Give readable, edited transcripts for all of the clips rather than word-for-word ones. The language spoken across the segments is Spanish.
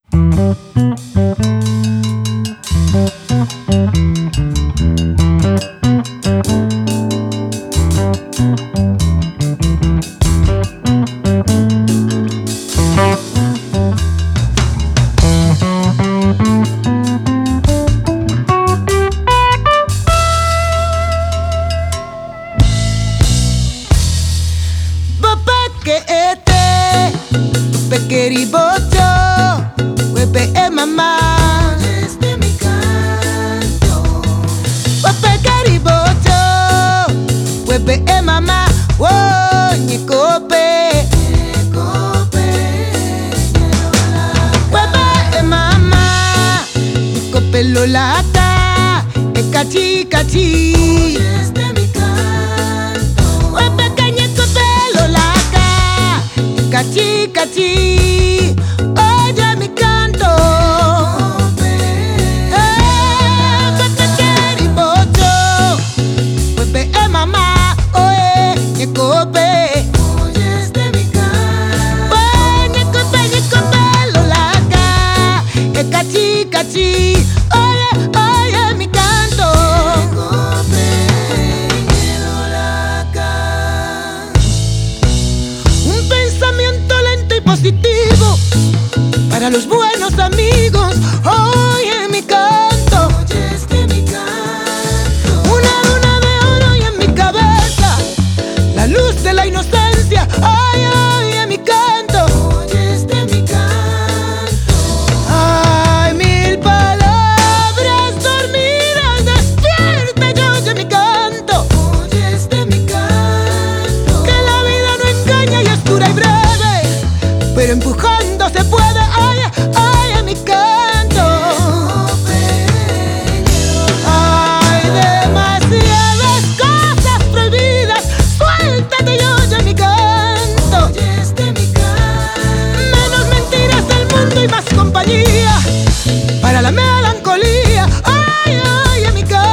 Keri bocho, wepe mamá, desde mi canto. Wepe keri bocho, wepe mamá, oh, nyekope. Wepe mamá, nyekope lolaka, ekachi kachi. Desde mi canto. Wepe nyekope lolaka, ekachi kachi. Cachi, oye, oye mi canto. Un pensamiento lento y positivo para los buenos amigos. Oye mi canto. Una luna de oro y en mi cabeza la luz de la inocencia. Oye, oye mi canto. Pero empujando se puede, oye, oye mi canto. Hay demasiadas cosas prohibidas, suéltate y oye mi canto. Menos mentiras del mundo y más compañía para la melancolía. Oye, oye mi canto.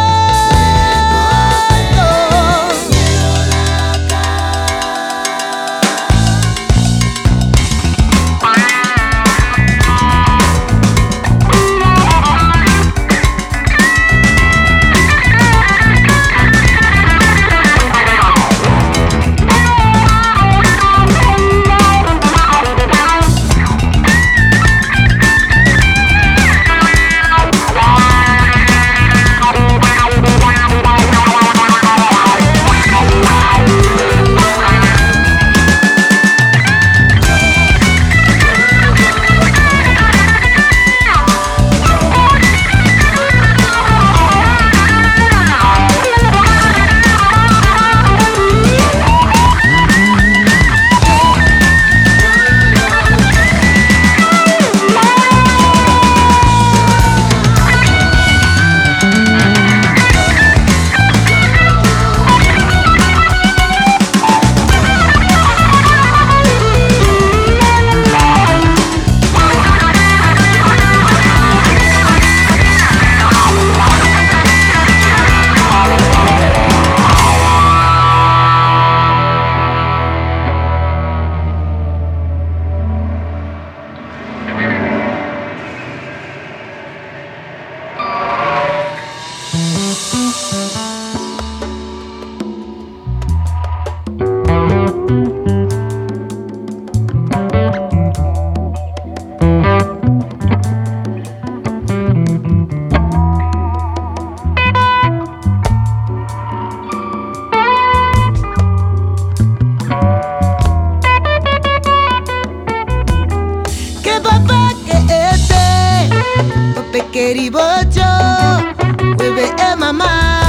Keri bocho, wewe mamá.